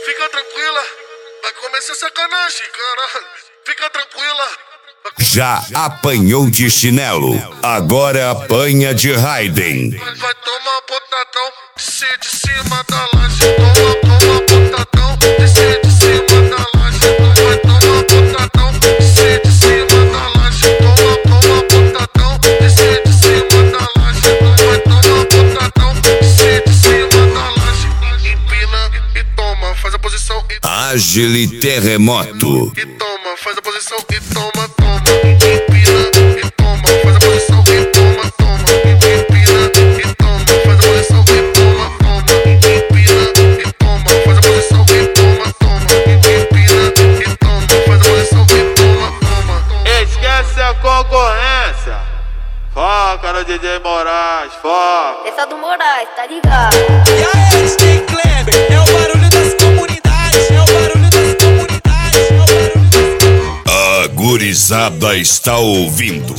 Fica tranquila, vai começar sacanagem, caralho. Fica tranquila. Já apanhou de chinelo, agora apanha de Raiden. Vai tomar botadão, descer de cima da laje. Toma botadão, descer de cima da laje. Vai tomar botadão, descer de cima da laje. Toma botadão, descer de cima da laje. Vai tomar botadão, descer de cima da laje. Empina e toma, faz a posição e Agile Terremoto. E toma, faz a posição e toma. Empina e toma, faz a posição e toma. Empina e toma, faz a posição e toma. Empina e toma, faz a posição e toma. Empina e toma, faz a posição e toma. Esquece a concorrência. Foca no DJ Moraes, foca. Essa do Moraes, tá ligado? E aí, DJ Kleber, é o barulho das comunidades, é o barulho das comunidades, é o barulho das comunidades. A gurizada está ouvindo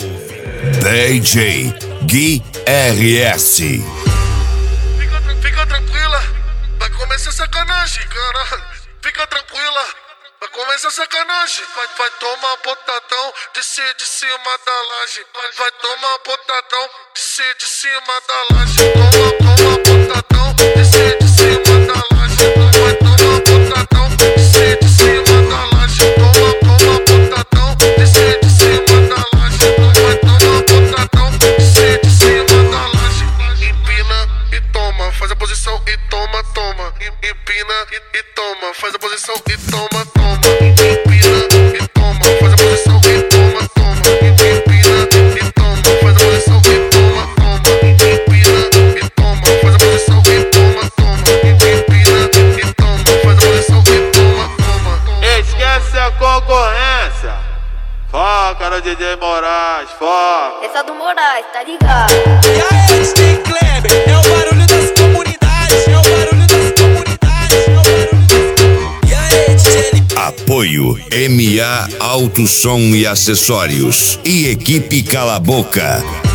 DJ Gui RS. Fica tranquila, vai começar sacanagem, caralho. Fica tranquila, vai começar sacanagem. Vai tomar botadão, descer de cima da laje. Vai tomar botadão, descer de cima da laje. Toma botadão, descer de cima da laje. Vai tomar botadão, descer de cima da laje. Toma botadão, descer de cima da laje. Vai tomar botadão, descer de cima da laje. Empina e toma, faz a posição e toma. Empina e toma, faz a posição e toma. Empina e toma, faz a posição e toma. Empina e toma, faz a posição e toma. Empina e toma, faz a posição e toma. Empina e toma, faz a posição e toma. Esquece a concorrência. Foca no DJ Moraes, foca. Essa do Moraes, tá ligado? E aí, DJ Kleber, é o barulho das comunidades, é o barulho das comunidades, é o barulho das comunidades. E aí, DJ Apoio MA Auto Som e Acessórios e Equipe Cala Boca.